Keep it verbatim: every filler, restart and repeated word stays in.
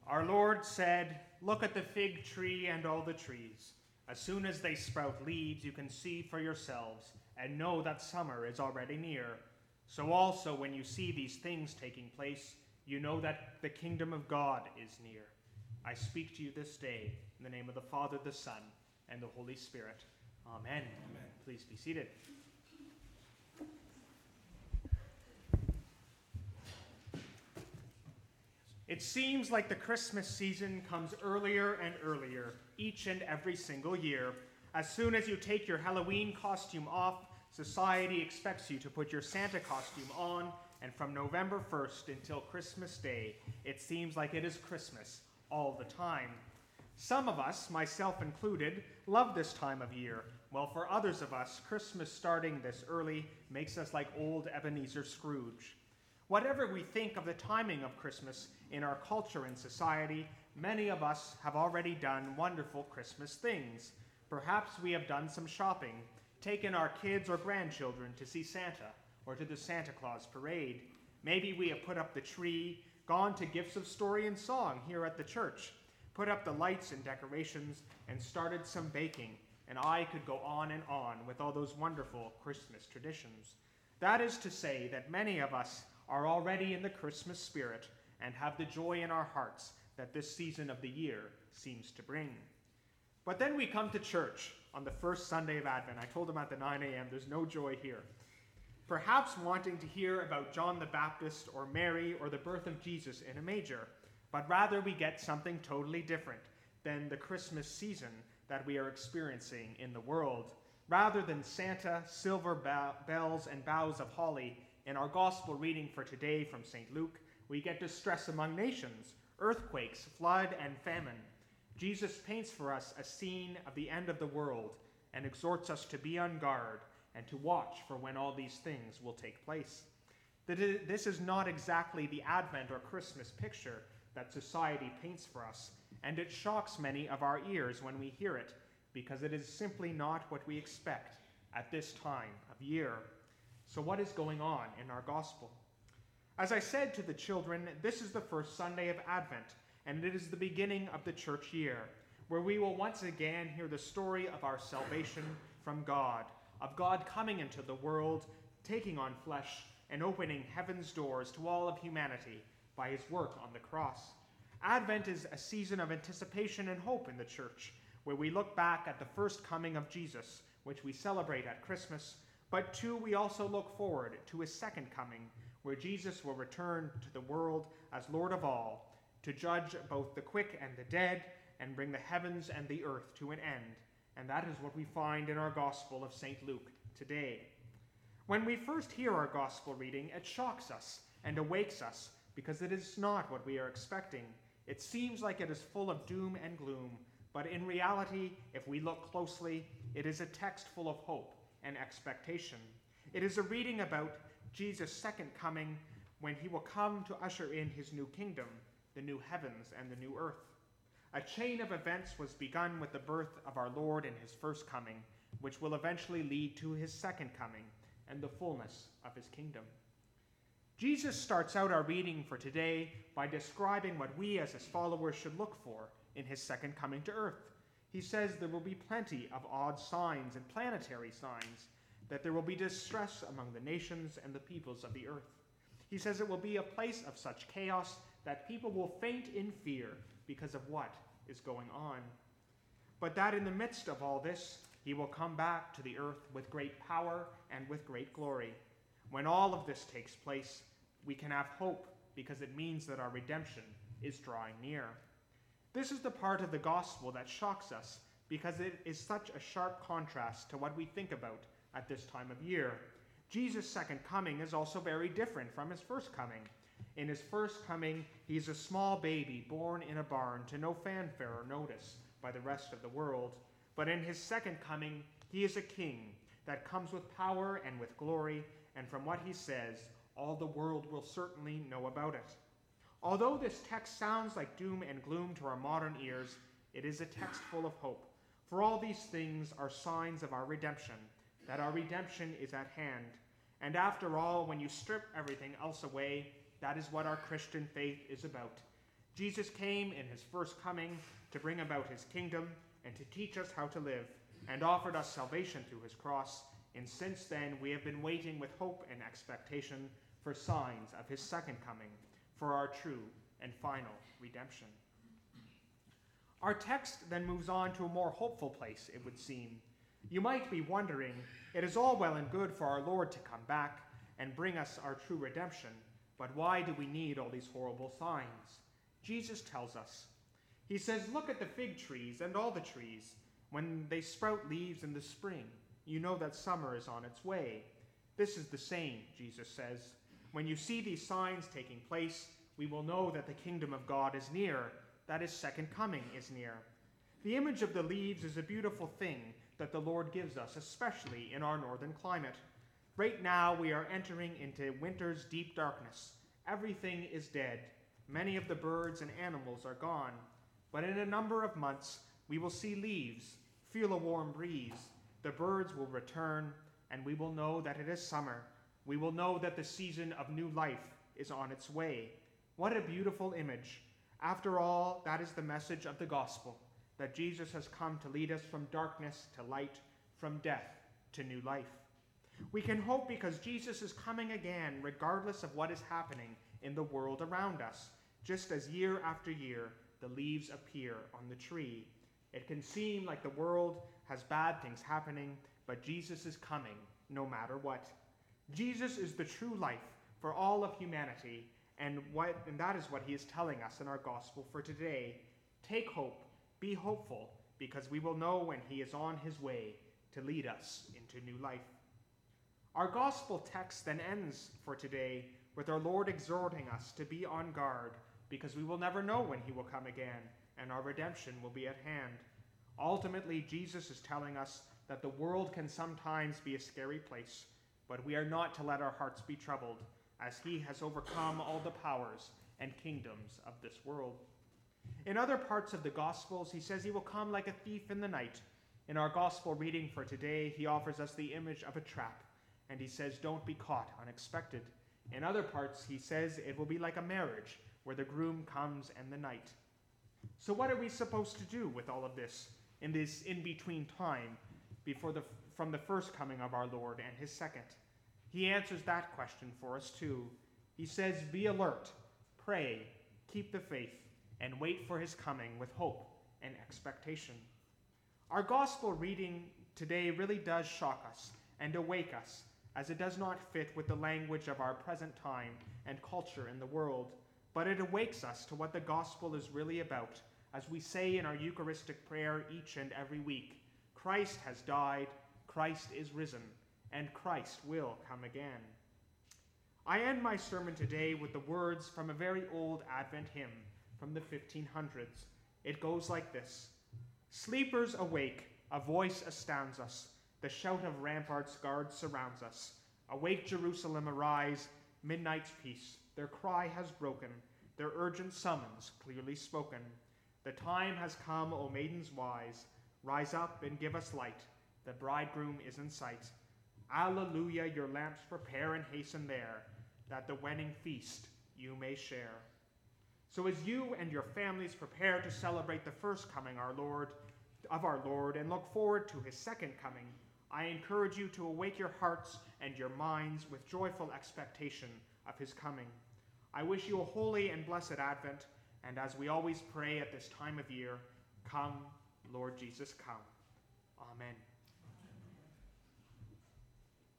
Our Lord said, "Look at the fig tree and all the trees. As soon as they sprout leaves, you can see for yourselves and know that summer is already near. So also when you see these things taking place, you know that the kingdom of God is near. I speak to you this day in the name of the Father, the Son, and the Holy Spirit. Amen." Amen. Please be seated. It seems like the Christmas season comes earlier and earlier each and every single year. As soon as you take your Halloween costume off, society expects you to put your Santa costume on, and from November first until Christmas Day, it seems like it is Christmas all the time. Some of us, myself included, love this time of year, while for others of us, Christmas starting this early makes us like old Ebenezer Scrooge. Whatever we think of the timing of Christmas in our culture and society, many of us have already done wonderful Christmas things. Perhaps we have done some shopping, taken our kids or grandchildren to see Santa or to the Santa Claus parade. Maybe we have put up the tree, gone to Gifts of Story and Song here at the church, put up the lights and decorations, and started some baking. And I could go on and on with all those wonderful Christmas traditions. That is to say that many of us are already in the Christmas spirit and have the joy in our hearts that this season of the year seems to bring. But then we come to church on the first Sunday of Advent. I told them at the nine a.m. there's no joy here. Perhaps wanting to hear about John the Baptist or Mary or the birth of Jesus in a manger, but rather we get something totally different than the Christmas season that we are experiencing in the world. Rather than Santa, silver bells, and boughs of holly, in our gospel reading for today from Saint Luke, we get distress among nations, earthquakes, flood, and famine. Jesus paints for us a scene of the end of the world and exhorts us to be on guard and to watch for when all these things will take place. This is not exactly the Advent or Christmas picture that society paints for us, and it shocks many of our ears when we hear it, because it is simply not what we expect at this time of year. So what is going on in our gospel? As I said to the children, this is the first Sunday of Advent, and it is the beginning of the church year, where we will once again hear the story of our salvation from God, of God coming into the world, taking on flesh, and opening heaven's doors to all of humanity by his work on the cross. Advent is a season of anticipation and hope in the church, where we look back at the first coming of Jesus, which we celebrate at Christmas, but too we also look forward to his second coming, where Jesus will return to the world as Lord of all, to judge both the quick and the dead, and bring the heavens and the earth to an end. And that is what we find in our Gospel of Saint Luke today. When we first hear our Gospel reading, it shocks us and awakes us, because it is not what we are expecting. It seems like it is full of doom and gloom, but in reality, if we look closely, it is a text full of hope and expectation. It is a reading about Jesus' second coming, when he will come to usher in his new kingdom, the new heavens and the new earth. A chain of events was begun with the birth of our Lord in his first coming, which will eventually lead to his second coming and the fullness of his kingdom. Jesus starts out our reading for today by describing what we as his followers should look for in his second coming to earth. He says there will be plenty of odd signs and planetary signs, that there will be distress among the nations and the peoples of the earth. He says it will be a place of such chaos that people will faint in fear because of what is going on. But that in the midst of all this, he will come back to the earth with great power and with great glory. When all of this takes place, we can have hope, because it means that our redemption is drawing near. This is the part of the gospel that shocks us, because it is such a sharp contrast to what we think about at this time of year. Jesus' second coming is also very different from his first coming. In his first coming, he is a small baby born in a barn to no fanfare or notice by the rest of the world. But in his second coming, he is a king that comes with power and with glory, and from what he says, all the world will certainly know about it. Although this text sounds like doom and gloom to our modern ears, it is a text full of hope. For all these things are signs of our redemption, that our redemption is at hand. And after all, when you strip everything else away, that is what our Christian faith is about. Jesus came in his first coming to bring about his kingdom and to teach us how to live, and offered us salvation through his cross. And since then, we have been waiting with hope and expectation for signs of his second coming, for our true and final redemption. Our text then moves on to a more hopeful place, it would seem. You might be wondering, it is all well and good for our Lord to come back and bring us our true redemption, but why do we need all these horrible signs? Jesus tells us. He says, look at the fig trees and all the trees. When they sprout leaves in the spring, you know that summer is on its way. This is the same, Jesus says. When you see these signs taking place, we will know that the kingdom of God is near, that his second coming is near. The image of the leaves is a beautiful thing that the Lord gives us, especially in our northern climate. Right now, we are entering into winter's deep darkness. Everything is dead. Many of the birds and animals are gone. But in a number of months, we will see leaves, feel a warm breeze. The birds will return, and we will know that it is summer. We will know that the season of new life is on its way. What a beautiful image. After all, that is the message of the gospel, that Jesus has come to lead us from darkness to light, from death to new life. We can hope because Jesus is coming again, regardless of what is happening in the world around us, just as year after year the leaves appear on the tree. It can seem like the world has bad things happening, but Jesus is coming no matter what. Jesus is the true life for all of humanity, and, what, and that is what he is telling us in our gospel for today. Take hope, be hopeful, because we will know when he is on his way to lead us into new life. Our gospel text then ends for today with our Lord exhorting us to be on guard, because we will never know when he will come again, and our redemption will be at hand. Ultimately, Jesus is telling us that the world can sometimes be a scary place, but we are not to let our hearts be troubled, as he has overcome all the powers and kingdoms of this world. In other parts of the Gospels, he says he will come like a thief in the night. In our gospel reading for today, he offers us the image of a trap, and he says, don't be caught unexpected. In other parts, he says it will be like a marriage, where the groom comes in the night. So what are we supposed to do with all of this in this in-between time before the, from the first coming of our Lord and his second? He answers that question for us too. He says, be alert, pray, keep the faith, and wait for his coming with hope and expectation. Our gospel reading today really does shock us and awake us, as it does not fit with the language of our present time and culture in the world, but it awakes us to what the gospel is really about, as we say in our Eucharistic prayer each and every week. Christ has died, Christ is risen, and Christ will come again. I end my sermon today with the words from a very old Advent hymn from the fifteen hundreds. It goes like this. Sleepers awake, a voice astounds us, the shout of ramparts guards surrounds us. Awake, Jerusalem, arise, midnight's peace, their cry has broken, their urgent summons clearly spoken. The time has come, O maidens wise, rise up and give us light, the bridegroom is in sight. Alleluia, your lamps prepare and hasten there, that the wedding feast you may share. So as you and your families prepare to celebrate the first coming our Lord, of our Lord and look forward to his second coming, I encourage you to awake your hearts and your minds with joyful expectation of his coming. I wish you a holy and blessed Advent, and as we always pray at this time of year, come, Lord Jesus, come. Amen.